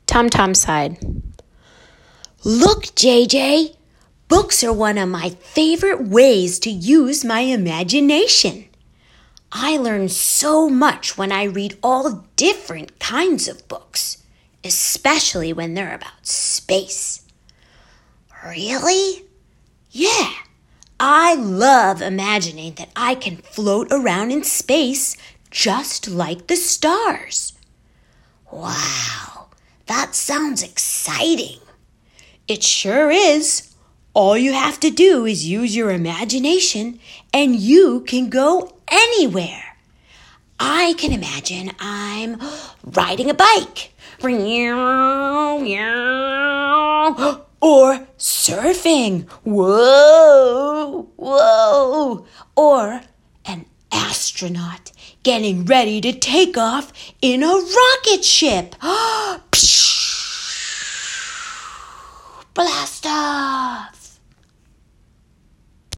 Tom Tom sighed. Look, JJ, books are one of my favorite ways to use my imagination. I learn so much when I read all different kinds of books, especially when they're about space. Really? Yeah, I love imagining that I can float around in space just like the stars. Wow, that sounds exciting. It sure is. All you have to do is use your imagination and you can go anywhere. I can imagine I'm riding a bike. Or surfing. Whoa, whoa. Or an astronaut getting ready to take off in a rocket ship. Blast off!